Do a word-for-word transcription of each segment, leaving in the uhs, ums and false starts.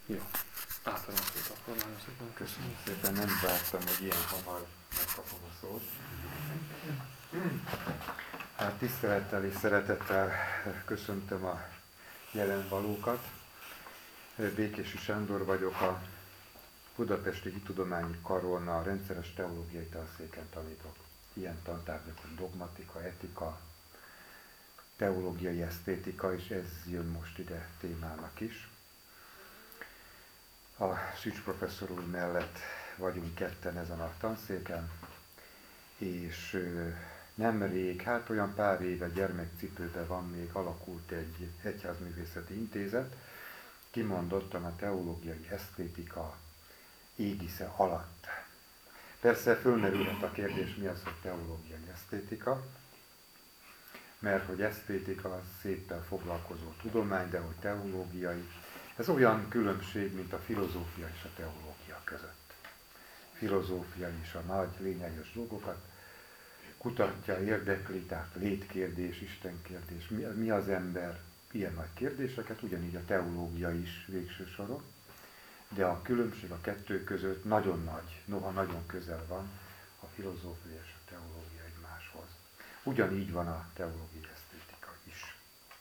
Jó. Átadom a szót akkor nagyon szépen. Köszönöm szépen, nem vártam, hogy ilyen hamar megkapom a szót. Hát tisztelettel és szeretettel köszöntöm a jelenvalókat. Békési Sándor vagyok, a Budapesti Hittudományi Karon a rendszeres teológiai tanszéken tanítok. Ilyen tantárgyak, hogy dogmatika, etika, teológiai esztétika, és ez jön most ide témának is. A Szűcs professzor úr mellett vagyunk ketten ezen a tanszéken, és nemrég, hát olyan pár éve gyermekcipőben van még, alakult egy egyházművészeti intézet, kimondottan a teológiai esztétika égisze alatt. Persze fölmerülhet a kérdés, mi az, hogy teológiai esztétika, mert hogy esztétika az széppel foglalkozó tudomány, de hogy teológiai, ez olyan különbség, mint a filozófia és a teológia között. Filozófia is a nagy, lényeges dolgokat kutatja, érdekli, tehát létkérdés, istenkérdés, mi, mi az ember, ilyen nagy kérdéseket, ugyanígy a teológia is végső soron, de a különbség a kettő között nagyon nagy, noha nagyon közel van a filozófia és a teológia egymáshoz. Ugyanígy van a teológiai esztétika is.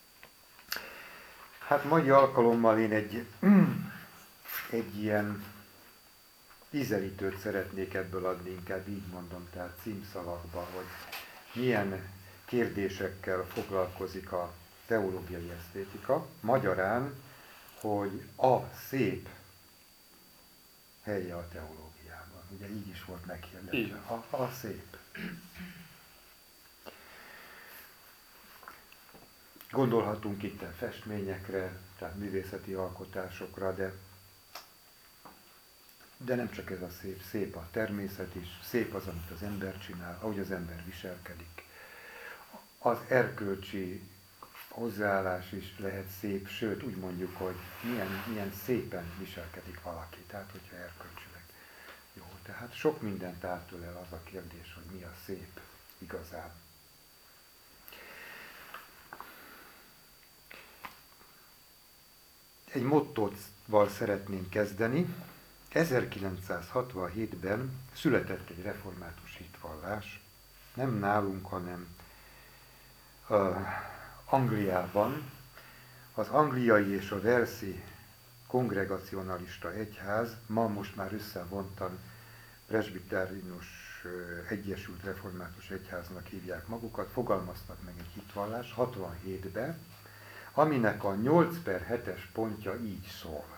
Hát mai alkalommal én egy, egy ilyen ízelítőt szeretnék ebből adni, inkább így mondom, tehát címszavakban, hogy milyen kérdésekkel foglalkozik a teológiai esztétika. Magyarán, hogy a szép helye a teológiában. Ugye így is volt meghirdetve. A, a szép. Gondolhatunk itt a festményekre, tehát művészeti alkotásokra, de, de nem csak ez a szép, szép a természet is, szép az, amit az ember csinál, ahogy az ember viselkedik. Az erkölcsi hozzáállás is lehet szép, sőt úgy mondjuk, hogy milyen, milyen szépen viselkedik valaki, tehát hogyha erkölcsileg jó. Tehát sok mindent átölel az a kérdés, hogy mi a szép igazán. Egy mottóval szeretném kezdeni. ezerkilencszázhatvanhétben született egy református hitvallás, nem nálunk, hanem uh, Angliában. Az angliai és a walesi kongregacionalista egyház, ma most már összevontan presbiteriánus egyesült református egyháznak hívják magukat, fogalmaztak meg egy hitvallást hatvanhétben, aminek a nyolc per hetes pontja így szól.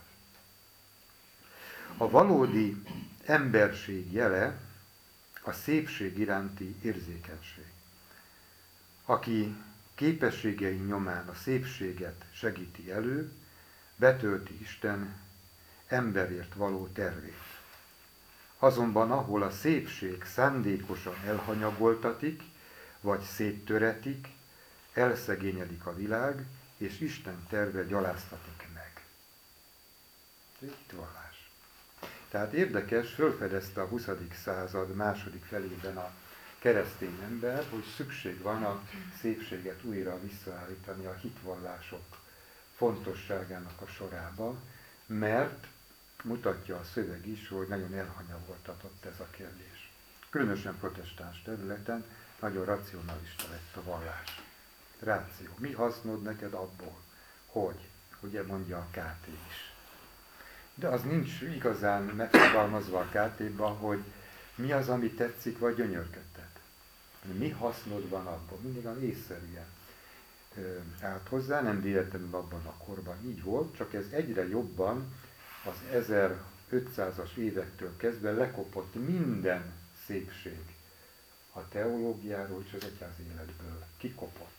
A valódi emberség jele a szépség iránti érzékenység. Aki képességei nyomán a szépséget segíti elő, betölti Isten emberért való tervét. Azonban ahol a szépség szándékosan elhanyagoltatik, vagy széttöretik, elszegényedik a világ, és Isten terve gyaláztatik meg. Hitvallás. Tehát érdekes, felfedezte a huszadik század második felében a keresztény ember, hogy szükség van a szépséget újra visszaállítani a hitvallások fontosságának a sorába, mert mutatja a szöveg is, hogy nagyon elhanyagoltatott ez a kérdés. Különösen protestáns területen nagyon racionalista lett a vallás. Ráció. Mi hasznod neked abból, hogy, ugye mondja a ká té is. De az nincs igazán megfogalmazva a ká té-ban, hogy mi az, ami tetszik, vagy gyönyörködtet. Mi hasznod van abból, mindig a észszerűen állt hozzá, nem véletlenül abban a korban így volt, csak ez egyre jobban az ezerötszázas évektől kezdve lekopott minden szépség a teológiáról és az egyházi életből. Kikopott.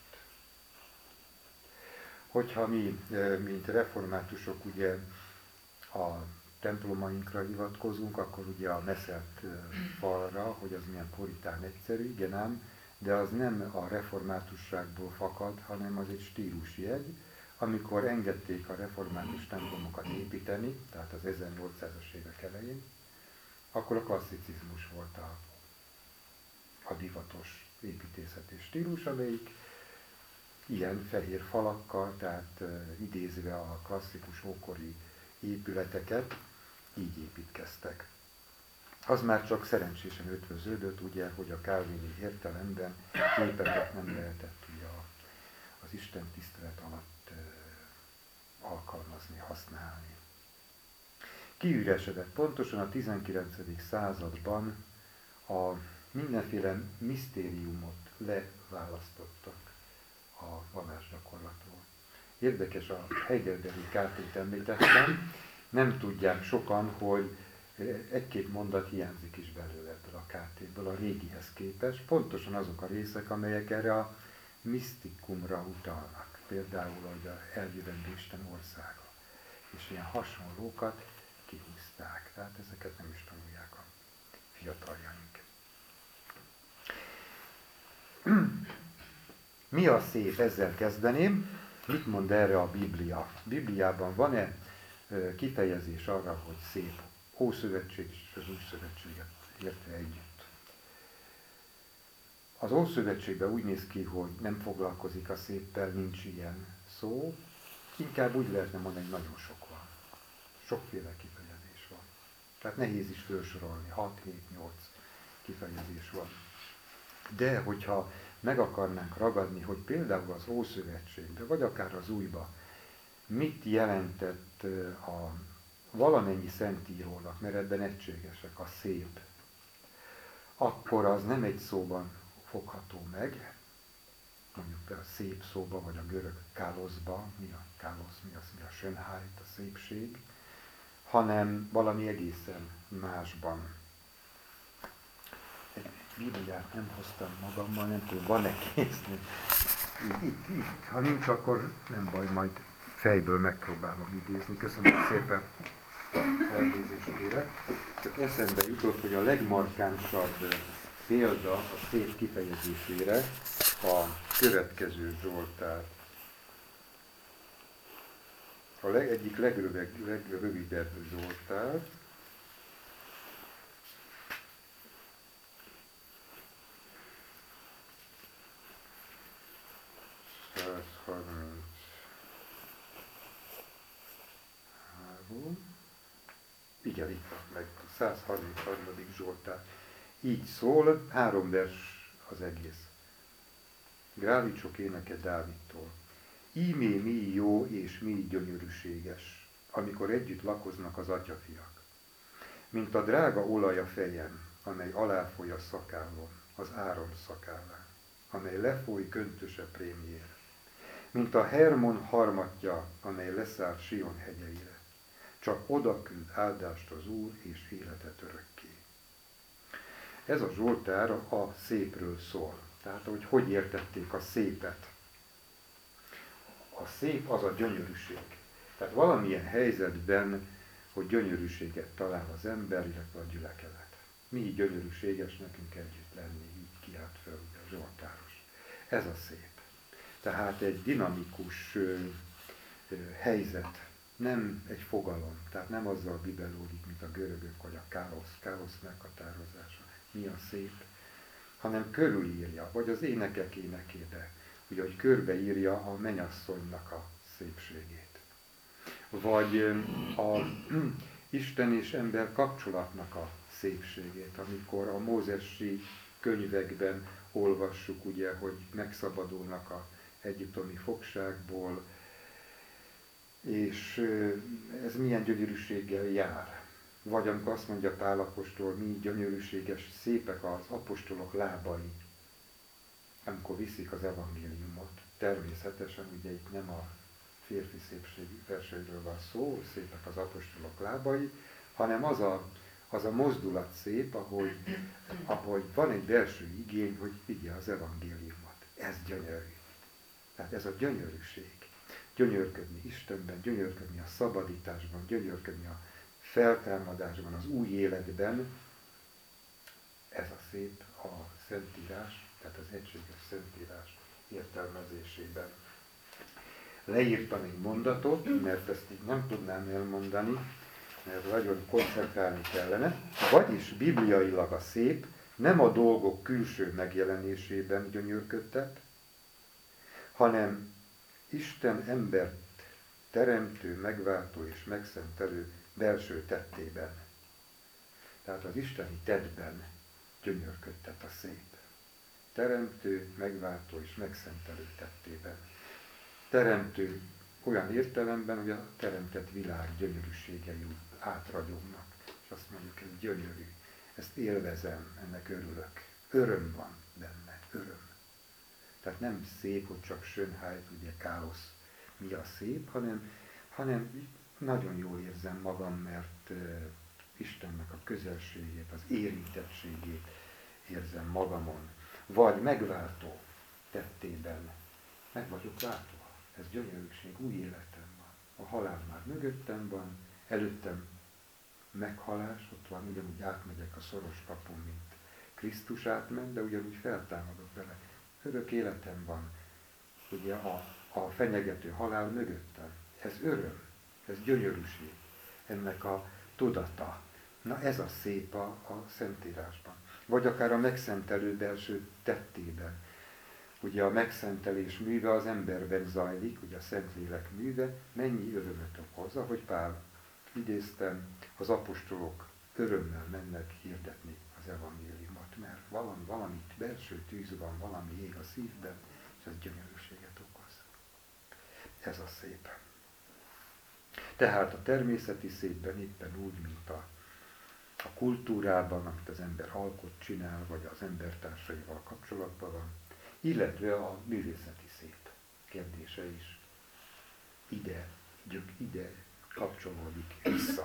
Hogyha mi, mint reformátusok, ugye a templomainkra hivatkozunk, akkor ugye a meszelt falra, hogy az milyen puritán egyszerű, igen ám, de az nem a reformátusságból fakad, hanem az egy stílusjegy, amikor engedték a református templomokat építeni, tehát az ezernyolcszázas évek elején, akkor a klasszicizmus volt a, a divatos építészeti stílus, amelyik ilyen fehér falakkal, tehát uh, idézve a klasszikus ókori épületeket így építkeztek. Az már csak szerencsésen ötvöződött, ugye, hogy a kálvini értelemben képeket nem lehetett ugye az Isten tisztelet alatt e, alkalmazni, használni. Kiüresedett pontosan a tizenkilencedik században a mindenféle misztériumot leválasztottak a vallásgyakorlatról. Érdekes, a heidelbergi kártét említettem, nem tudják sokan, hogy egy-két mondat hiányzik is belőle ebből a kártétből a régihez képest, pontosan azok a részek, amelyek erre a misztikumra utalnak. Például, hogy a eljövendő Isten országa. És ilyen hasonlókat kihúzták. Tehát ezeket nem is tanulják a fiataljaink. Mi a szép? Ezzel kezdeném. Mit mond erre a Biblia? Bibliában van-e kifejezés arra, hogy szép? Ószövetség és az Új Szövetséget érte együtt. Az Ószövetségben úgy néz ki, hogy nem foglalkozik a széppel, nincs ilyen szó. Inkább úgy lehetne mondani, hogy nagyon sok van. Sokféle kifejezés van. Tehát nehéz is felsorolni, hat, hét, nyolc kifejezés van. De hogyha meg akarnánk ragadni, hogy például az Ószövetségben, vagy akár az Újba, mit jelentett a valamennyi szentírónak, mert ebben egységesek, a szép, akkor az nem egy szóban fogható meg, mondjuk a szép szóba, vagy a görög káloszba, mi a kálosz, mi az, mi a schönheit, a szépség, hanem valami egészen másban. Egy Bibliát nem hoztam magammal, nem tudom, van-e készni. Itt, itt, ha nincs, akkor nem baj, majd fejből megpróbálom idézni. Köszönöm szépen, elnézést kérek. Csak eszembe jutott, hogy a legmarkánsabb példa a szép kifejezésére a következő Zsoltár. A leg, egyik legröveg, legrövidebb Zsoltár. százharminchárom. Igen, itt van meg, százharmincharmadik Zsoltár. Így szól, három vers az egész. Grávicsok éneke Dávidtól. Ímé mi jó és mi gyönyörűséges, amikor együtt lakoznak az atyafiak. Mint a drága olaj a fejem, amely aláfoly a szakállon, az Áron szakállán, amely lefoly köntöse prémjére. Mint a Hermon harmatja, amely leszállt Sion hegyeire. Csak oda küld áldást az Úr, és életet örökké. Ez a Zsoltár a szépről szól. Tehát, hogy hogy értették a szépet. A szép az a gyönyörűség. Tehát valamilyen helyzetben, hogy gyönyörűséget talál az ember, illetve a gyülekezet. Mi gyönyörűséges nekünk együtt lenni, így kiált fel ugye a Zsoltáros. Ez a szép. Tehát egy dinamikus ö, ö, helyzet, nem egy fogalom, tehát nem azzal bibelódik, mint a görögök, vagy a káosz, káosz meghatározása, mi a szép, hanem körülírja, vagy az énekek énekébe, ugye, hogy körbeírja a mennyasszonynak a szépségét. Vagy a Isten és ember kapcsolatnak a szépségét, amikor a mózesi könyvekben olvassuk, ugye, hogy megszabadulnak az egyiptomi fogságból, és ez milyen gyönyörűséggel jár. Vagy amikor azt mondja Pál apostol, mi gyönyörűséges, szépek az apostolok lábai, amikor viszik az evangéliumot. Természetesen ugye itt nem a férfi szépség verseiről van szó, szépek az apostolok lábai, hanem az a, az a mozdulat szép, ahogy, ahogy van egy belső igény, hogy vigye az evangéliumot. Ez gyönyörű. Tehát ez a gyönyörűség. Gyönyörködni Istenben, gyönyörködni a szabadításban, gyönyörködni a feltámadásban, az új életben. Ez a szép a Szentírás, tehát az egységes Szentírás értelmezésében. Leírtam egy mondatot, mert ezt így nem tudnám elmondani, mert nagyon koncentrálni kellene. Vagyis bibliailag a szép nem a dolgok külső megjelenésében gyönyörködtet, hanem Isten embert teremtő, megváltó és megszentelő belső tettében. Tehát az isteni tettben gyönyörködtet a szép. Teremtő, megváltó és megszentelő tettében. Teremtő olyan értelemben, hogy a teremtett világ gyönyörűségei átragyognak. És azt mondjuk, ez gyönyörű. Ezt élvezem, ennek örülök. Öröm van benne, öröm. Tehát nem szép, hogy csak Schönheit, ugye káosz, mi a szép, hanem, hanem nagyon jól érzem magam, mert uh, Istennek a közelségét, az érintettségét érzem magamon. Vagy megváltó tettében. Meg vagyok váltva. Ez gyönyörűség, új életem van. A halál már mögöttem van, előttem meghalás, ott van, ugyanúgy átmegyek a szoros kapun, mint Krisztus átment, de ugyanúgy feltámadok vele. Örök életem van, ugye a, a fenyegető halál mögöttem. Ez öröm, ez gyönyörűség, ennek a tudata. Na ez a szép a, a Szentírásban. Vagy akár a megszentelő belső tettében. Ugye a megszentelés műve az emberben zajlik, ugye a Szentlélek műve, mennyi örömöt okoz, ahogy Pál idéztem, az apostolok örömmel mennek hirdetni az evangéliumot, mert valami, valamit belső tűz van, valami ég a szívben, és ez gyönyörűséget okoz. Ez a szép. Tehát a természeti szépben éppen úgy, mint a, a kultúrában, amit az ember alkot, csinál, vagy az embertársaival kapcsolatban van, illetve a művészeti szép kérdése is ide, gyök, ide kapcsolódik vissza.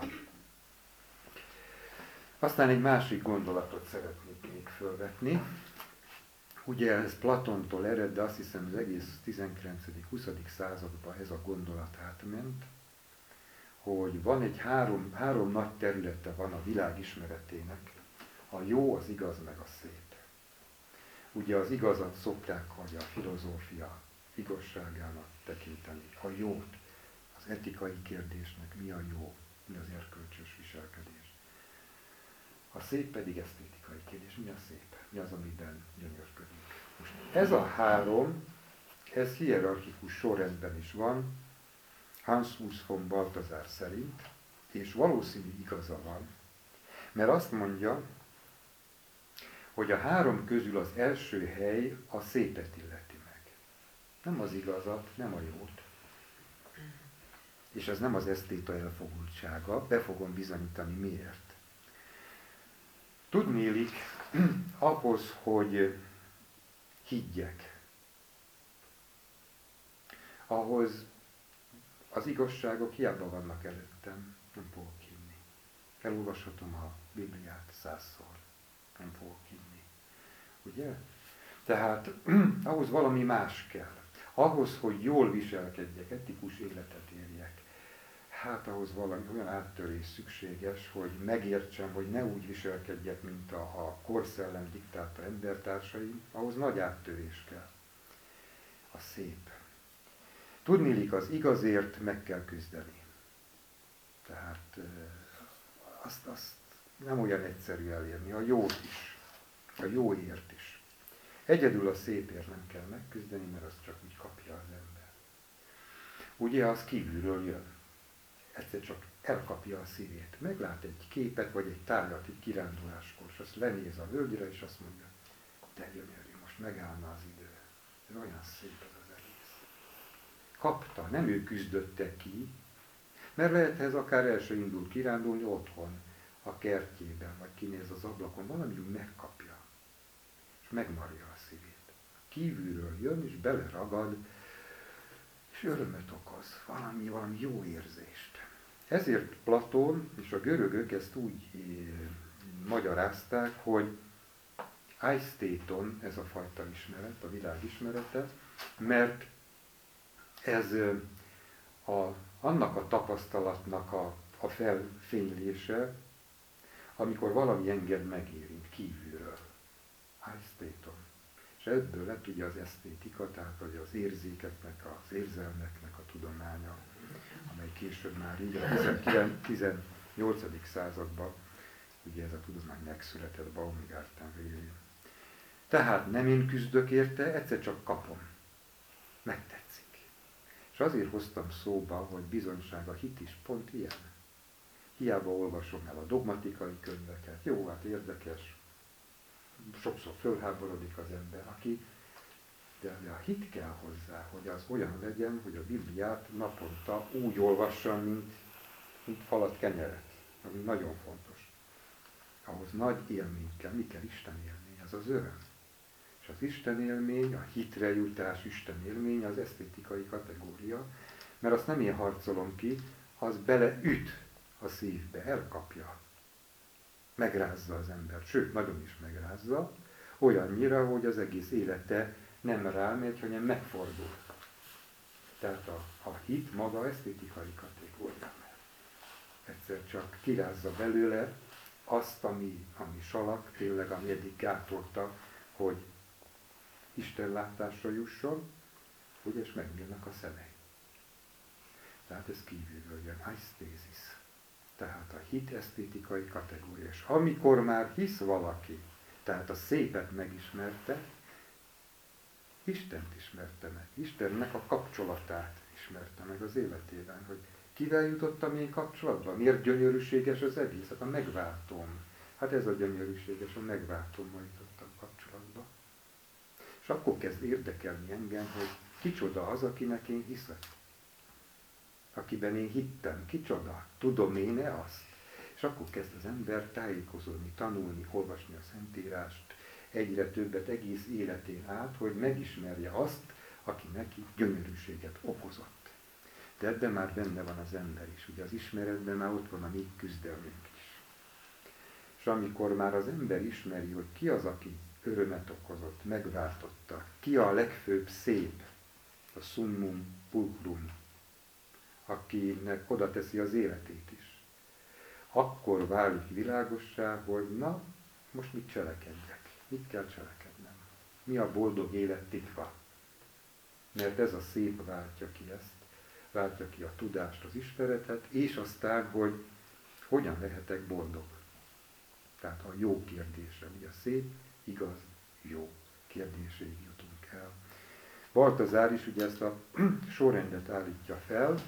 Aztán egy másik gondolatot szeretnék még fölvetni. Ugye ez Platontól ered, de azt hiszem az egész tizenkilencedik-huszadik században ez a gondolat átment, hogy van egy három, három nagy területe van a világ ismeretének, a jó, az igaz, meg a szép. Ugye az igazat szokták, hogy a filozófia igazságának tekinteni, a jót, az etikai kérdésnek mi a jó, mi az erkölcsös viselkedés. A szép pedig esztétikai kérdés, mi a szép, mi az, amiben gyönyörködünk. Most ez a három, ez hierarchikus sorrendben is van, Hans Urs von Balthasar szerint, és valószínű igaza van, mert azt mondja, hogy a három közül az első hely a szépet illeti meg. Nem az igazat, nem a jót. És ez nem az esztéta elfogultsága, be fogom bizonyítani miért. Tudnélik, ahhoz, hogy higgyek, ahhoz az igazságok hiába vannak előttem, nem fogok hinni. Elolvashatom a Bibliát százszor, nem fogok hinni. Ugye? Tehát ahhoz valami más kell. Ahhoz, hogy jól viselkedjek, etikus életet érjek, hát ahhoz valami olyan áttörés szükséges, hogy megértsem, hogy ne úgy viselkedjek, mint a, a korszellem diktálta embertársaim, ahhoz nagy áttörés kell. A szép. Tudniillik, az igazért meg kell küzdeni. Tehát azt, azt nem olyan egyszerű elérni, a jót is, a jóért is. Egyedül a szépért nem kell megküzdeni, mert azt csak úgy kapja az ember. Ugye az kívülről jön. Egyszer csak elkapja a szívét. Meglát egy képet, vagy egy tárgyat egy kiránduláskor, és azt lenéz a völgyre, és azt mondja, de gyönyörű, most megállna az idő. Ez olyan szép ez az egész. Kapta, nem ő küzdötte ki, mert lehet ez akár el se indul kirándulni otthon, a kertjében, vagy kinéz az ablakon, valami úgy megkapja, és megmarja a szívét. Kívülről jön, és beleragad, és örömet okoz, valami, valami jó érzést. Ezért Platón és a görögök ezt úgy eh, magyarázták, hogy aistéton, ez a fajta ismeret, a világ ismerete, mert ez eh, a, annak a tapasztalatnak a, a felfénylése, amikor valami engem megérint kívülről. Aistéton. És ebből lett ugye az esztétika, tehát az érzékeknek, az érzelmeknek a tudománya, amely később már így a tizennyolcadik században ugye ez a tudomány megszületett Baumgarten révén. Tehát nem én küzdök érte, egyszer csak kapom. Megtetszik. És azért hoztam szóba, hogy bizonyság a hit is pont ilyen. Hiába olvasom el a dogmatikai könyveket. Jó, hát érdekes. Sokszor fölháborodik az ember, aki, de a hit kell hozzá, hogy az olyan legyen, hogy a Bibliát naponta úgy olvassam, mint, mint falat kenyeret. Ami nagyon fontos. Ahhoz nagy élmény kell. Mi kell? Isten élmény. Ez az öröm. És az Isten élmény, a hitre jutás Isten élmény az esztétikai kategória, mert azt nem én harcolom ki, az beleüt a szívbe, elkapja. Megrázza az embert, sőt, nagyon is megrázza, olyannyira, hogy az egész élete nem rámegy, hanem megfordul. Tehát a, a hit maga esztétikai kategória. Egyszer csak kirázza belőle azt, ami, ami salak, tényleg, ami eddig gátolta, hogy Isten látásra jusson, ugye, és megnyílnak a szemei. Tehát ez kívülről jön, aesthesis. Tehát a hit esztétikai kategória. És amikor már hisz valaki, tehát a szépet megismerte, Istent ismerte meg. Istennek a kapcsolatát ismerte meg az életében, hogy kivel jutottam én kapcsolatba? Miért gyönyörűséges az egész? Hát a megváltom. Hát ez a gyönyörűséges, a megváltommal jutottam kapcsolatba. És akkor kezd érdekelni engem, hogy kicsoda az, akinek én hiszek. Akiben én hittem. Kicsoda? Tudom én-e azt? És akkor kezd az ember tájékozódni, tanulni, olvasni a Szentírást, egyre többet egész életén át, hogy megismerje azt, aki neki gyönyörűséget okozott. De ebben már benne van az ember is. Ugye az ismeretben már ott van a mi küzdelmünk is. És amikor már az ember ismeri, hogy ki az, aki örömet okozott, megváltotta, ki a legfőbb szép, a summum pulchrum, akinek oda teszi az életét is, akkor válik világossá, hogy na, most mit cselekedjek? Mit kell cselekednem? Mi a boldog élet titka? Mert ez a szép váltja ki ezt, váltja ki a tudást, az ismeretet, és aztán, hogy hogyan lehetek boldog. Tehát a jó kérdésre, ugye a szép, igaz, jó kérdéséig jutunk el. Baltazár is ugye ezt a sorrendet állítja fel,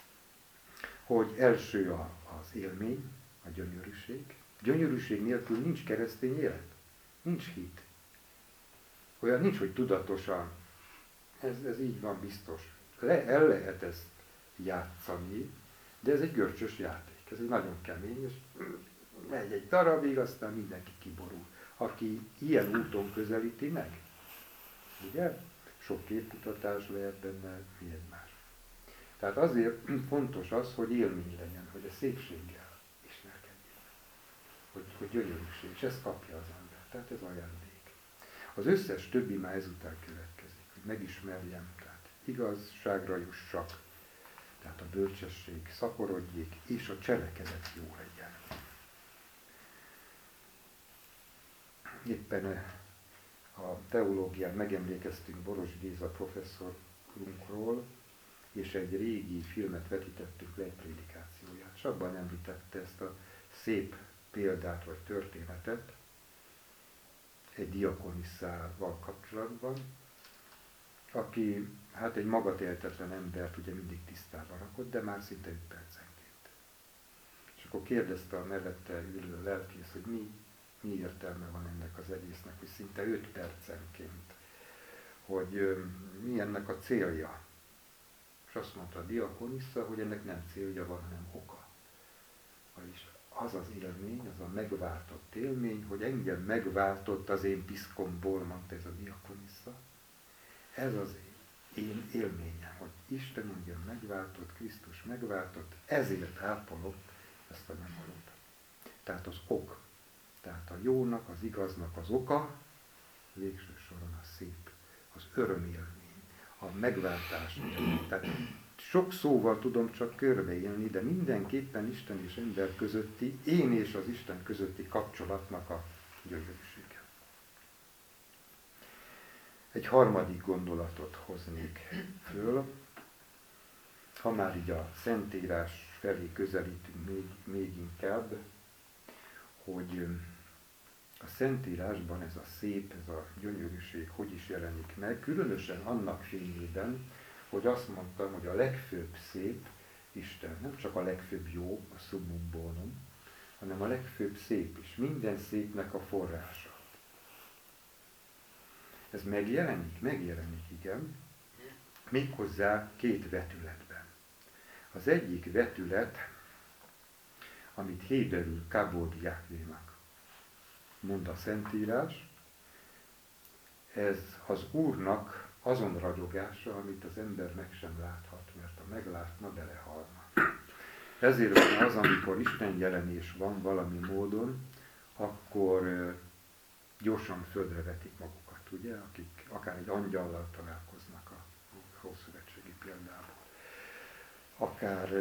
hogy első a, az élmény, a gyönyörűség. Gyönyörűség nélkül nincs keresztény élet, nincs hit. Olyan nincs, hogy tudatosan, ez, ez így van biztos. Le, el lehet ezt játszani, de ez egy görcsös játék, ez egy nagyon kemény, és megy egy darabig, aztán mindenki kiborul. Aki ilyen úton közelíti meg, ugye? Sok képkutatás lehet benne, mi egymás. Tehát azért fontos az, hogy élmény legyen, hogy a szépséggel ismerkedjék, hogy, hogy gyönyörűség, és ezt kapja az ember. Tehát ez ajándék. Az összes többi már ezután következik, hogy megismerjem, tehát igazságra jussak, tehát a bölcsesség szaporodjék, és a cselekedet jó legyen. Éppen a teológián megemlékeztünk Boros Géza professzorunkról, és egy régi filmet vetítettünk le, egy prédikációját, és abban említette ezt a szép példát vagy történetet egy diakonisszával kapcsolatban, aki hát egy magatéltetlen embert ugye mindig tisztában rakott, de már szinte öt percenként. És akkor kérdezte a mellette ülő lelkész, hogy mi, mi értelme van ennek az egésznek, hogy szinte öt percenként, hogy ö, mi ennek a célja. És azt mondta a diakonissza, hogy ennek nem célja van, hanem oka. Vagyis az az élmény, az a megváltott élmény, hogy engem megváltott az én piszkomból, mondta ez a diakonissza. Ez az én élményem, hogy Isten engem megváltott, Krisztus megváltott, ezért ápolom ezt a nyomorút. Tehát az ok. Tehát a jónak, az igaznak az oka, végső soron a szép, az örömélmény, a megváltás élmény. Tehát sok szóval tudom csak körbeélni, de mindenképpen Isten és ember közötti, én és az Isten közötti kapcsolatnak a gyönyörűsége. Egy harmadik gondolatot hoznék föl, ha már így a Szentírás felé közelítünk még, még inkább, hogy a Szentírásban ez a szép, ez a gyönyörűség hogy is jelenik meg, különösen annak fényében, hogy azt mondtam, hogy a legfőbb szép Isten, nem csak a legfőbb jó, a summum bonum, hanem a legfőbb szép is. Minden szépnek a forrása. Ez megjelenik? Megjelenik, igen. Méghozzá két vetületben. Az egyik vetület, amit héberül Kabod Jahvénak mond a Szentírás, ez az Úrnak azon ragyogása, amit az ember meg sem láthat, mert ha meglátna, belehalna. Ezért van az, amikor Isten jelenés van valami módon, akkor gyorsan földre vetik magukat, ugye, akik akár egy angyallal találkoznak a Ószövetségi példából. Akár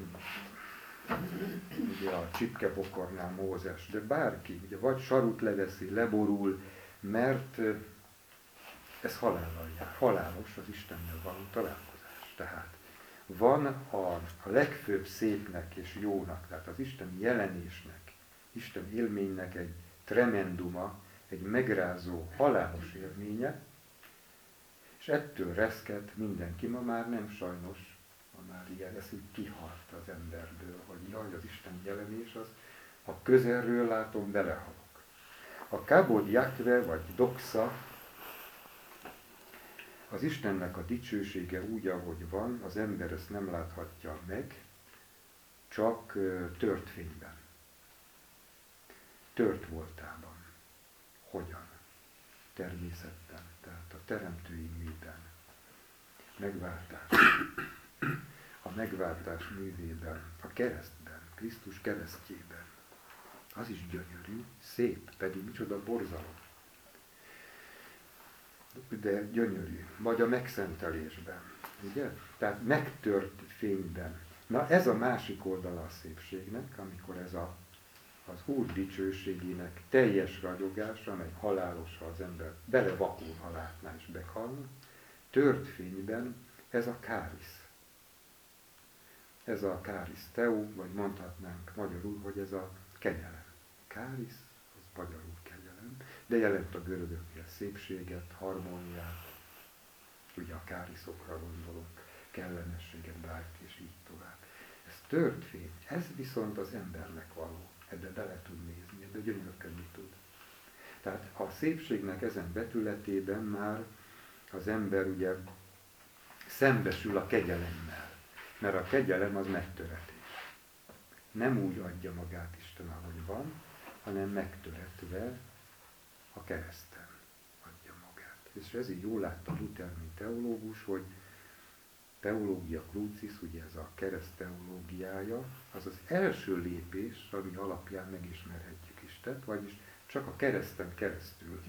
ugye a csipkebokornál Mózes, de bárki, ugye vagy sarut leveszi, leborul, mert ez halállal jár. Halálos az Istennel való találkozás. Tehát van a, a legfőbb szépnek és jónak, tehát az Isten jelenésnek, Isten élménynek egy tremenduma, egy megrázó, halálos élménye, és ettől reszket mindenki. Ma már nem sajnos, ma már ilyen, ez úgy kihalt az emberből, hogy jaj, az Isten jelenés az, ha közelről látom, belehalok. A Kabod Jahve vagy doxa, az Istennek a dicsősége úgy, ahogy van, az ember ezt nem láthatja meg, csak tört fényben. Tört voltában. Hogyan? Természetben, tehát a teremtői műben. Megváltás. A megváltás művében, a keresztben, Krisztus keresztjében. Az is gyönyörű, szép, pedig micsoda borzalom. De gyönyörű. Vagy a megszentelésben. Ugye? Tehát megtört fényben. Na ez a másik oldala a szépségnek, amikor ez a, az Úr dicsőségének teljes ragyogása, amely halálos, ha az ember belevakul, ha látná és meghalna, tört fényben ez a kárisz. Ez a kárisz teó, vagy mondhatnánk magyarul, hogy ez a kegyelem. Kárisz, az magyarul kegyelem, de jelent a görögöknél szépséget, harmóniát, ugye a káriszokra gondolunk, kellemességet, bárki, és így tovább. Ez tört fény, ez viszont az embernek való, ebbe bele tud nézni, ebbe gyönyörködni tud. Tehát a szépségnek ezen vetületében már az ember ugye szembesül a kegyelemmel, mert a kegyelem az megtöretés. Nem úgy adja magát Isten, ahogy van, hanem megtöretve a kereszten adja magát. És ezért jól látta Luther, mint teológus, hogy teológia crucis, ugye ez a kereszt teológiája, az az első lépés, ami alapján megismerhetjük Istent, vagyis csak a kereszten keresztül.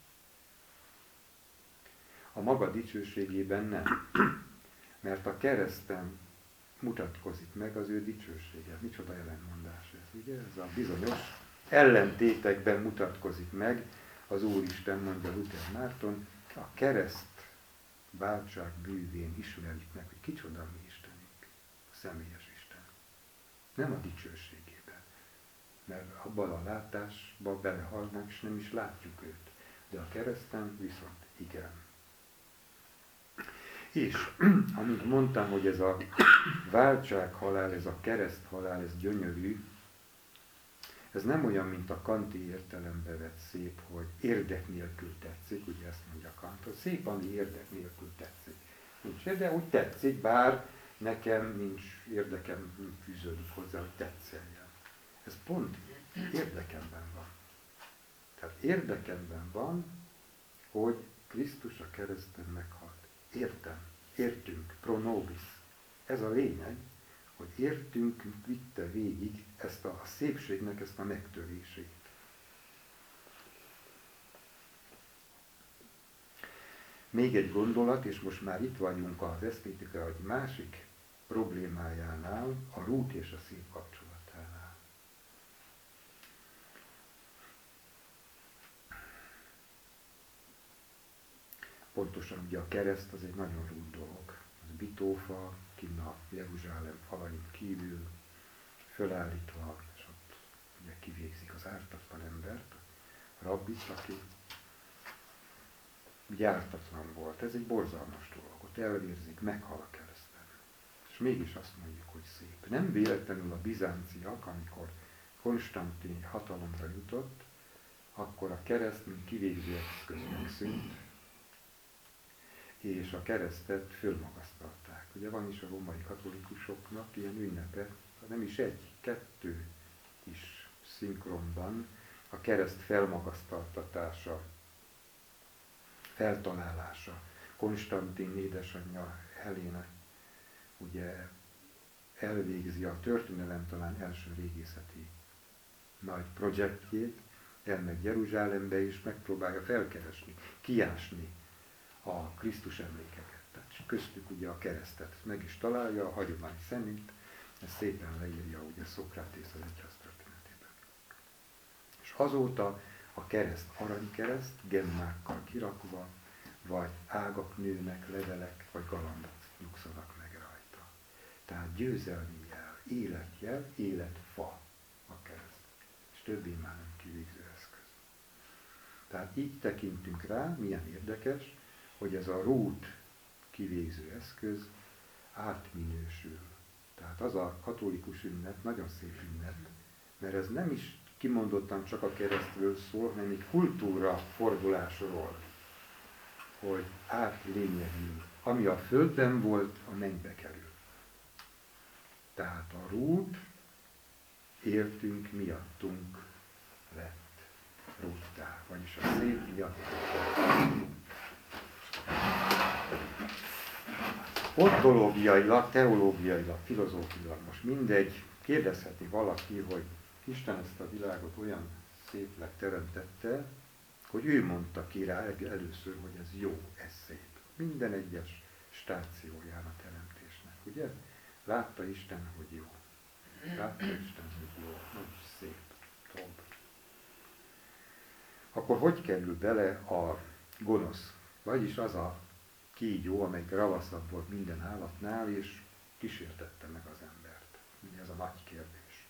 A maga dicsőségében nem. Mert a kereszten mutatkozik meg az ő dicsősége. Micsoda ellentmondás ez, ugye? Ez a bizonyos ellentétekben mutatkozik meg az Úristen, mondja Luther Márton, a kereszt váltság bűvén ismerjük meg, hogy kicsoda mi Istenünk, a személyes Isten. Nem a dicsőségében, mert abban a látásban belehalnak, és nem is látjuk őt. De a kereszten viszont igen. És, amint mondtam, hogy ez a váltsághalál, ez a kereszthalál, ez gyönyörű, ez nem olyan, mint a kanti értelembe vett szép, hogy érdek nélkül tetszik, ugye ezt mondja Kant, hogy szép, ami érdek nélkül tetszik. Nincs, de úgy tetszik, bár nekem nincs érdekem, nem fűződik hozzá, hogy tetszeljen. Ez pont érdekemben van. Tehát érdekemben van, hogy Krisztus a kereszten meghalt. Értem, értünk, pro nobis. Ez a lényeg, hogy értünk, vitte végig ezt a, a szépségnek ezt a megtörését. Még egy gondolat, és most már itt vagyunk az esztétika egy másik problémájánál, a rút és a szív kapcsolatánál. Pontosan ugye a kereszt az egy nagyon rút dolog. Az bitófa, kinn a Jeruzsálem falain kívül, fölállítva, és ott ugye kivégzik az ártatlan embert, a rabbit, aki ugye ártatlan volt. Ez egy borzalmas dolog. ott elvérzik, meghal a kereszten. És mégis azt mondjuk, hogy szép. Nem véletlenül a bizánciak, amikor Konstantin hatalomra jutott, akkor a kereszt, mint kivégző eszköz megszűnt, és a keresztet fölmagasztalták. Ugye van is a római katolikusoknak ilyen ünnepe, nem is egy, kettő is szinkronban, a kereszt felmagasztaltatása, feltalálása. Konstantin édesanyja Helena ugye elvégzi a történelem talán első régészeti nagy projektjét, elmegy Jeruzsálembe és megpróbálja felkeresni, kiásni a Krisztus emlékeket. Tehát köztük ugye a keresztet meg is találja a hagyomány szerint, ezt szépen leírja ugye Szokratész az egyház történetében. És azóta a kereszt aranykereszt, gemmákkal kirakva, vagy ágak nőnek, levelek, vagy galambok nyugszanak meg rajta. Tehát győzelmi jel, életjel, életfa a kereszt. És többé már nem kivégző eszköz. Tehát így tekintünk rá, milyen érdekes, hogy ez a rút kivégző eszköz átminősül. Tehát az a katolikus ünnep, nagyon szép ünnep, mert ez nem is kimondottan csak a keresztről szól, hanem egy kultúra fordulásról, hogy átlényegül. Ami a földben volt, a mennybe kerül. Tehát a rút értünk miattunk lett rúttá, vagyis a szép miattunk lett. Ontológiailag, teológiailag, filozófiailag, most mindegy, kérdezheti valaki, hogy Isten ezt a világot olyan szépnek teremtette, hogy ő mondta ki rá először, hogy ez jó, ez szép. Minden egyes stációján a teremtésnek, ugye? Látta Isten, hogy jó. Látta Isten, hogy jó, hogy szép, tobb. Akkor hogy kerül bele a gonosz? Vagyis az a kígyó, amely ravaszabb volt minden állatnál, és kísértette meg az embert. Ugye ez a nagy kérdés.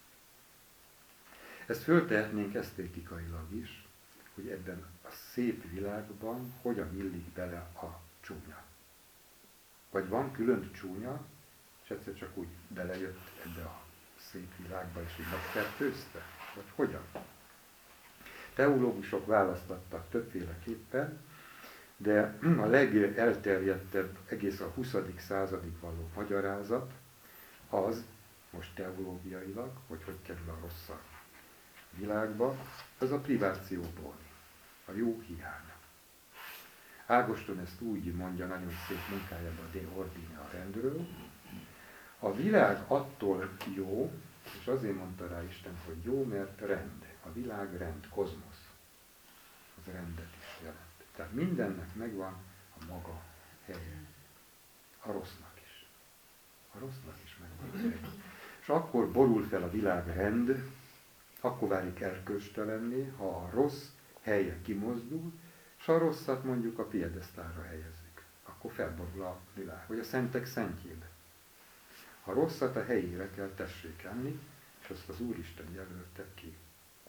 Ezt föltehetnénk esztétikailag is, hogy ebben a szép világban hogyan illik bele a csúnya. Vagy van külön csúnya, és egyszer csak úgy belejött ebbe a szép világba, és így megfertőzte? Vagy hogyan? Teológusok választottak többféleképpen, de a legelterjedtebb egész a huszadik századig való magyarázat az, most teológiailag, hogy hogy kerül a rossz a világba, az a priváció boni, a jó hiánya. Ágoston ezt úgy mondja nagyon szép munkájában a De Ordine a rendről. A világ attól jó, és azért mondta rá Isten, hogy jó, mert rend. A világ rend, kozmosz. Az rendet is jelent. Tehát mindennek megvan a maga helye. A rossznak is. A rossznak is megvan a helye. És akkor borul fel a világ rend, akkor válik erkölcstelenné, ha a rossz helye kimozdul, és a rosszat mondjuk a piedesztálra helyezzük. Akkor felborul a világ, vagy a szentek szentjébe. A rosszat a helyére kell tessékelni, és azt az Úristen jelölte ki.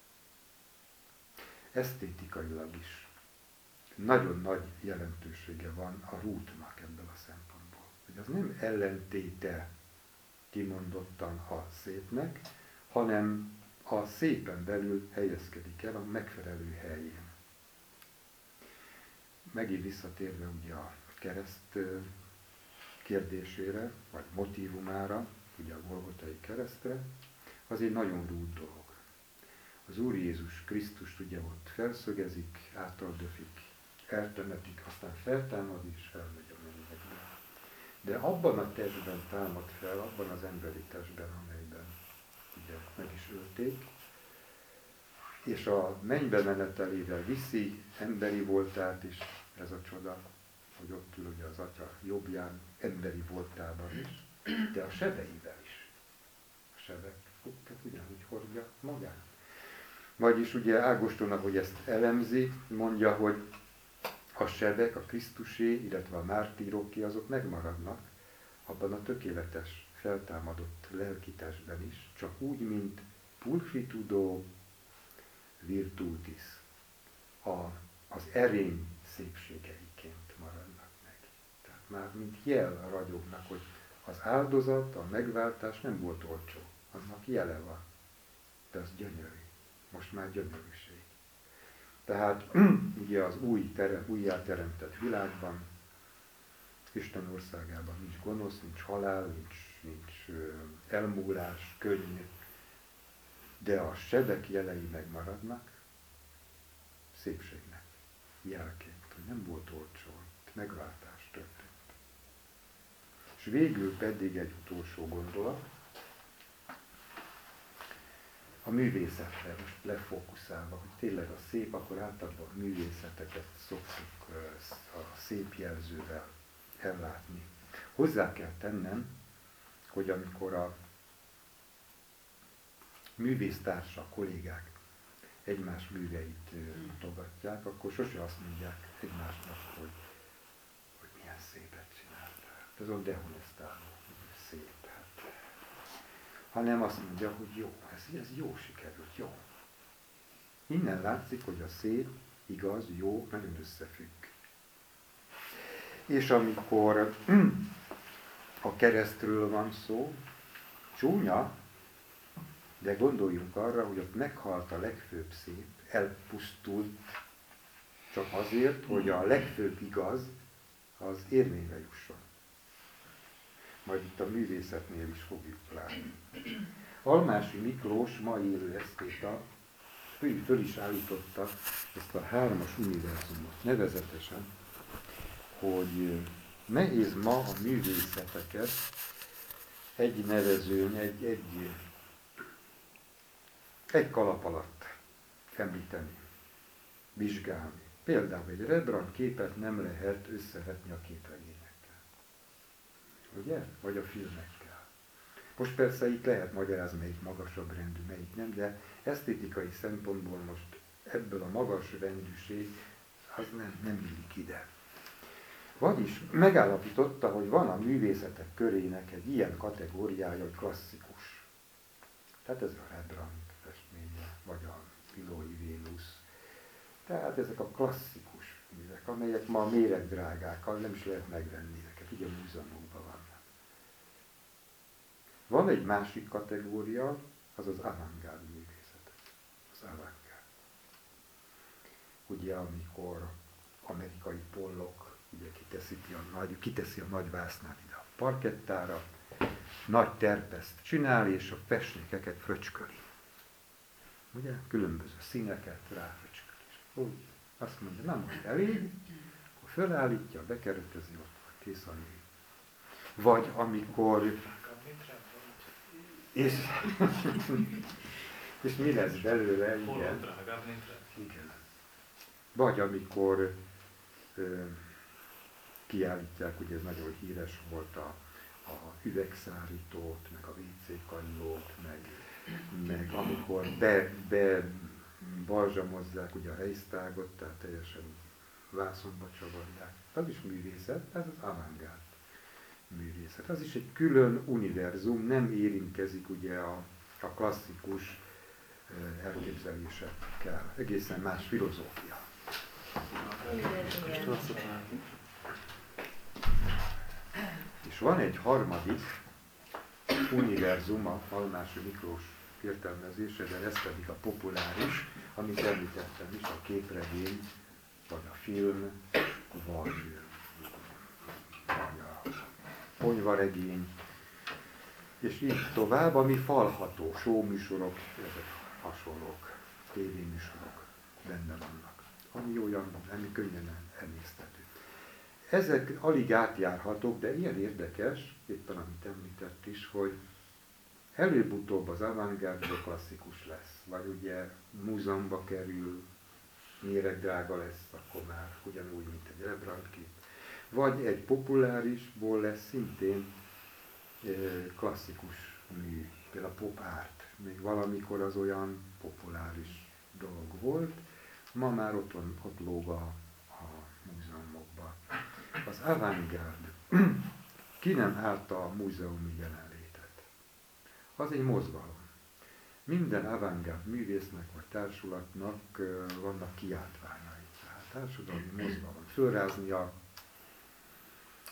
Esztétikailag is nagyon nagy jelentősége van a rútnak ebből a szempontból. Hogy az nem ellentéte kimondottan a szépnek, hanem a szépen belül helyezkedik el a megfelelő helyén. Megint visszatérve ugye a kereszt kérdésére, vagy motívumára, ugye a Golgotai keresztre, az egy nagyon rút dolog. Az Úr Jézus Krisztust ugye ott felszögezik, átaldöfik, eltemetik, aztán feltámad és felmegy a mennyekbe. De abban a testben támad fel, abban az emberi testben, amelyben ugye meg is ölték, és a mennybe menetelével viszi emberi voltát is, ez a csoda, hogy ott ül ugye az Atya jobbján, emberi voltában is, de a sebeivel is. A sebeket ugyanúgy hordja magát. Vagyis ugye Ágoston, ahogy ezt elemzi, mondja, hogy a sebek, a Krisztusé, illetve a mártíroké, azok megmaradnak abban a tökéletes, feltámadott lelkitestben is, csak úgy, mint pulchritudo virtutis, a, az erény szépségeiként maradnak meg. Tehát már mint jel ragyognak, hogy az áldozat, a megváltás nem volt olcsó, annak jele van, de az gyönyörű, most már gyönyörűség. Tehát ugye az új terem, újjáteremtett világban, Isten országában nincs gonosz, nincs halál, nincs, nincs elmúlás, könny, de a sebek jelei megmaradnak szépségnek, jelként, hogy nem volt olcsó, megváltás történt. És végül pedig egy utolsó gondolat, a művészetre most lefókuszálva, hogy tényleg a szép, akkor általában a művészeteket szoktuk a szép jelzővel ellátni. Hozzá kell tennem, hogy amikor a művésztársak, kollégák egymás műveit mutogatják, akkor sose azt mondják egymásnak, hogy, hogy milyen szépet csináltál. Ez a dehonestáló, szép. Hát. Hanem azt mondja, hogy jó, ez, ez jó sikerült, jó. Innen látszik, hogy a szép, igaz, jó, nagyon összefügg. És amikor a keresztről van szó, csúnya, de gondoljunk arra, hogy ott meghalt a legfőbb szép, elpusztult csak azért, hogy a legfőbb igaz, az érvényre jusson. Majd itt a művészetnél is fogjuk látni. Almási Miklós, ma élő esztéta, ő föl is állította ezt a hármas univerzumot, nevezetesen, hogy nehéz ma a művészeteket egy nevezőn, egy, egy, egy kalap alatt említeni, vizsgálni. Például egy Rembrandt képet nem lehet összevetni a képregényekkel. Ugye? Vagy a filmekkel. Most persze itt lehet magyarázni, melyik magasabb rendű, melyik nem, de esztétikai szempontból most ebből a magas rendűség az nem, nem illik ide. Vagyis megállapította, hogy van a művészetek körének egy ilyen kategóriája, hogy klasszikus. Tehát ez a Rembrandt festménye, vagy a Pilói Vénusz. Tehát ezek a klasszikus művek, amelyek ma méregdrágák, nem is lehet megvenni ezeket, ugye a múzeumokban vannak. Van egy másik kategória, az az avantgárd művészetek. Az avantgárd. Ugye amikor amerikai Pollock ugye kiteszi a nagy, kiteszi a nagy vásznát ide a parkettára, nagy terpeszt csinál, és a festmékeket fröcsköli. Ugye? Különböző színeket ráfröcsköli. Úgy, azt mondja, nem most elég, akkor fölállítja, bekeretezi, ott kész a mű. Vagy amikor... És, és mi lesz belőle, igen. igen. Vagy amikor ö, kiállítják, ugye ez nagyon híres volt a, a üvegszárítót, meg a vé cé kagylót, meg, meg amikor be, be balzsamozzák ugye a Reichstagot, tehát teljesen vászonba csavarják. Az is művészet, ez az avantgárd művészet. Az is egy külön univerzum, nem érintkezik ugye a, a klasszikus elképzelésekkel. Egészen más filozófia. És van egy harmadik univerzum, a Almási Miklós értelmezése, de ez pedig a populáris, amit említettem is, a képregény, vagy a film, vagy, vagy a ponyvaregény, és így tovább, ami falható, showműsorok, ezek hasonlók, tévéműsorok benne vannak, ami olyan, ami könnyen emészthető. Ezek alig átjárhatók, de ilyen érdekes, éppen amit említett is, hogy előbb-utóbb az avantgárd klasszikus lesz, vagy ugye múzeumba kerül, méregdrága lesz, akkor már ugyanúgy, mint egy Rembrandt kép. Vagy egy populárisból lesz szintén e, klasszikus mű, például a pop art. Még valamikor az olyan populáris dolog volt, ma már ott, van, ott lóg a, a múzeumokban. Az avantgárd ki nem állta a múzeumi jelenlétet. Az egy mozgalom. Minden avantgárd művésznek vagy társulatnak vannak kiáltványai. Tehát társadalmi mozgalom. Fölrázni a,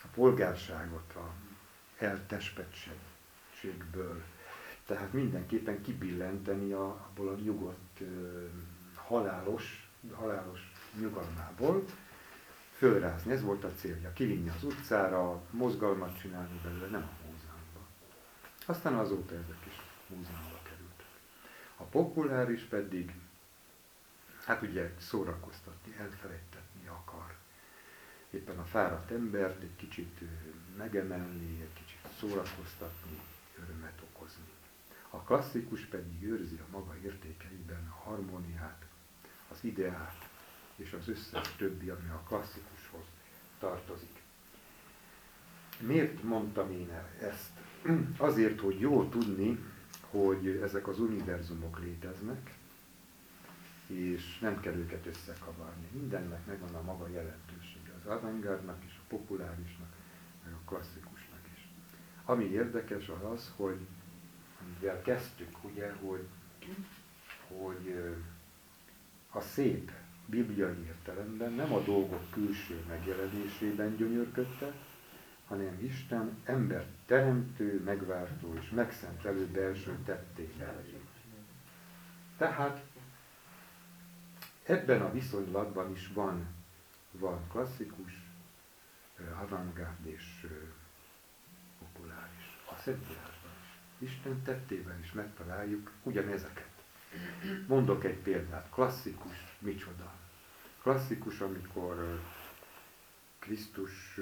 a polgárságot a eltespettségből. Tehát mindenképpen kibillenteni a, abból a nyugodt, halálos, halálos nyugalmából, fölrázni. Ez volt a célja. Kivinni az utcára, mozgalmat csinálni belőle, nem a múzeumban. Aztán azóta ezek is múzeumba kerültek. A populáris pedig, hát ugye szórakoztatni, elfelejtetni akar. Éppen a fáradt embert egy kicsit megemelni, egy kicsit szórakoztatni, örömet okozni. A klasszikus pedig őrzi a maga értékeiben a harmóniát, az ideát és az összes többi, ami a klasszikushoz tartozik. Miért mondtam én el ezt? Azért, hogy jó tudni, hogy ezek az univerzumok léteznek, és nem kell őket összekavarni. Mindennek megvan a maga jelentősége. Az avantgárdnak is, a populárisnak, meg a klasszikusnak is. Ami érdekes az az, hogy amivel kezdtük, ugye, hogy, hogy a szép bibliai értelemben nem a dolgok külső megjelenésében gyönyörködtek, hanem Isten ember teremtő, megváltó és megszentelő belső tettében. Tehát ebben a viszonylatban is van, van klasszikus, avantgárd és populáris. A Szentírásban is. Isten tettében is megtaláljuk ugyanezeket. Mondok egy példát. Klasszikus micsoda? Klasszikus, amikor Krisztus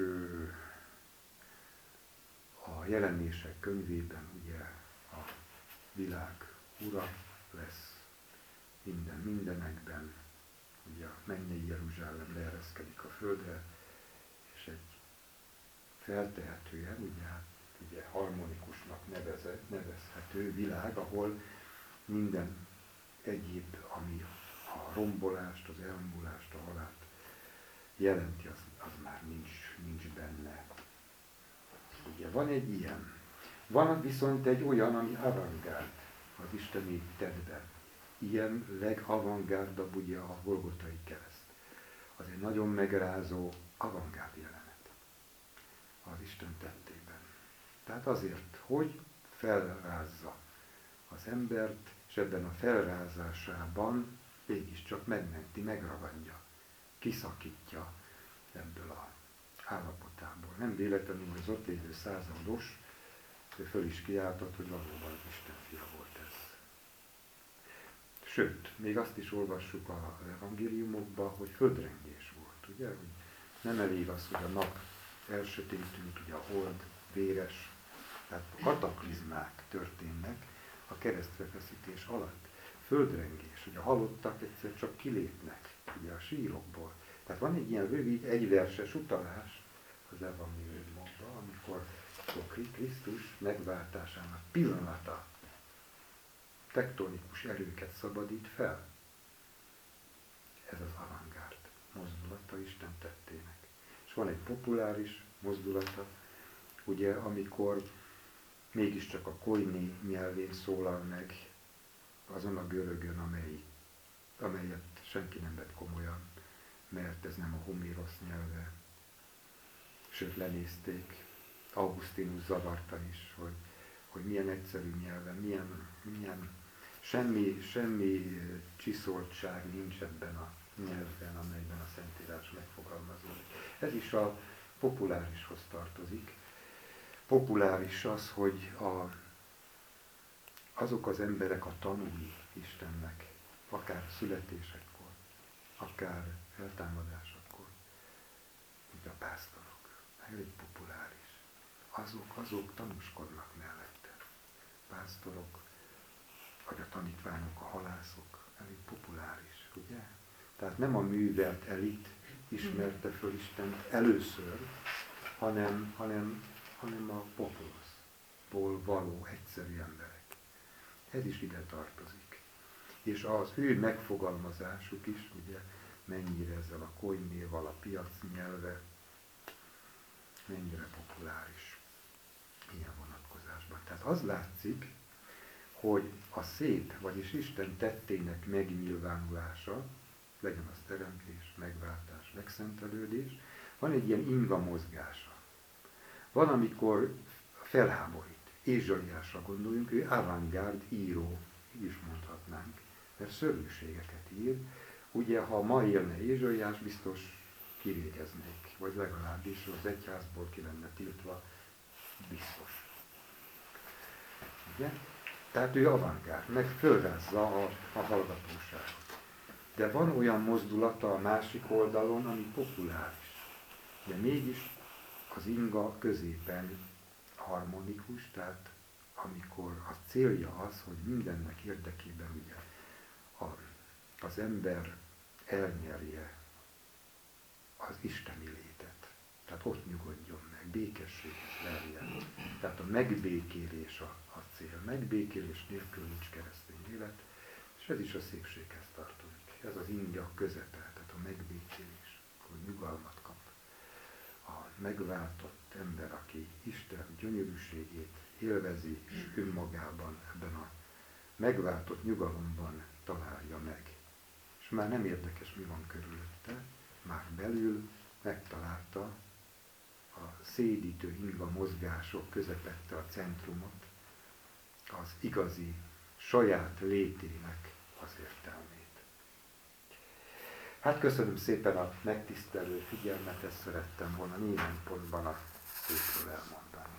a jelenések könyvében ugye a világ ura lesz minden mindenekben, ugye a mennyei Jeruzsálem leereszkedik a földre, és egy feltehetően, ugye, ugye harmonikusnak nevezett, nevezhető világ, ahol minden egyéb, ami a rombolást, az elmúlást, a halált jelenti, az, az már nincs, nincs benne. Ugye van egy ilyen. Van viszont egy olyan, ami avantgárd az isteni tettben. Ilyen legavantgárdabb ugye a Golgotai kereszt. Az egy nagyon megrázó avantgárd jelenet az Isten tettében. Tehát azért, hogy felrázza az embert, és ebben a felrázásában mégiscsak megmenti, megragadja, kiszakítja ebből a állapotából. Nem véletlenül, hogy az ott lévő százados föl is kiáltott, hogy valóban az Isten fia volt ez. Sőt, még azt is olvassuk az evangéliumokban, hogy földrengés volt, ugye? Hogy nem elég az, hogy a nap elsötétült, ugye a hold véres, tehát kataklizmák történnek a keresztrefeszítés alatt. Földrengés, hogy a halottak egyszer csak kilépnek ugye a sírokból. Tehát van egy ilyen rövid, egyverses utalás az evangéliumokban, amikor a Krisztus megváltásának pillanata tektonikus erőket szabadít fel. Ez az avantgárd mozdulata Isten tettének. És van egy populáris mozdulata, ugye, amikor mégiscsak a koiné nyelvén szólal meg azon a görögön, amely, amelyet senki nem vett komolyan, mert ez nem a Homérosz nyelve. Sőt, lenézték. Augustinus zavarta is, hogy, hogy milyen egyszerű nyelve, milyen, milyen semmi, semmi csiszoltság nincs ebben a nyelvben, amelyben a Szentírás megfogalmazódik. Ez is a populárishoz tartozik. Populáris az, hogy a, azok az emberek a tanúi Istennek, akár születésekor, akár eltámadásakor, mint a pásztorok. Elég populáris. Azok, azok tanúskodnak mellette. Pásztorok, vagy a tanítványok, a halászok. Elég populáris, ugye? Tehát nem a művelt elit ismerte föl Istent először, hanem, hanem, hanem a populuszból való egyszerű emberek. Ez is ide tartozik. És az ő megfogalmazásuk is, ugye, mennyire ezzel a koinéval, a piac nyelve, mennyire populáris ilyen vonatkozásban. Tehát az látszik, hogy a szép, vagyis Isten tettének megnyilvánulása, legyen az teremtés, megváltás, megszentelődés, van egy ilyen inga mozgása. Van, amikor felháborít. Ézsaiásra gondoljunk, ő avantgárd író, így is mondhatnánk, mert szörnyűségeket ír. Ugye, ha ma élne Ézsaiás, biztos kivégeznék, vagy legalábbis az egyházból ki lenne tiltva, biztos. Ugye? Tehát ő avantgárd, meg fölrázza a, a hallgatóságot. De van olyan mozdulata a másik oldalon, ami populáris. De mégis az inga középen harmonikus, tehát amikor a célja az, hogy mindennek érdekében ugye a, az ember elnyerje az isteni létet. Tehát ott nyugodjon meg, békességet leljen. Tehát a megbékélés a, a cél. Megbékélés nélkül nincs keresztény élet, és ez is a szépséghez tartozik. Ez az inga közepe, tehát a megbékélés, hogy nyugalmat kap. A megváltott ember, aki Isten gyönyörűségét élvezi, és önmagában ebben a megváltott nyugalomban találja meg. És már nem érdekes, mi van körülötte, már belül megtalálta a szédítő inga mozgások közepette a centrumot, az igazi, saját létének az értelmét. Hát köszönöm szépen a megtisztelő figyelmet, ezt szerettem volna néhány pontban a szépről elmondani.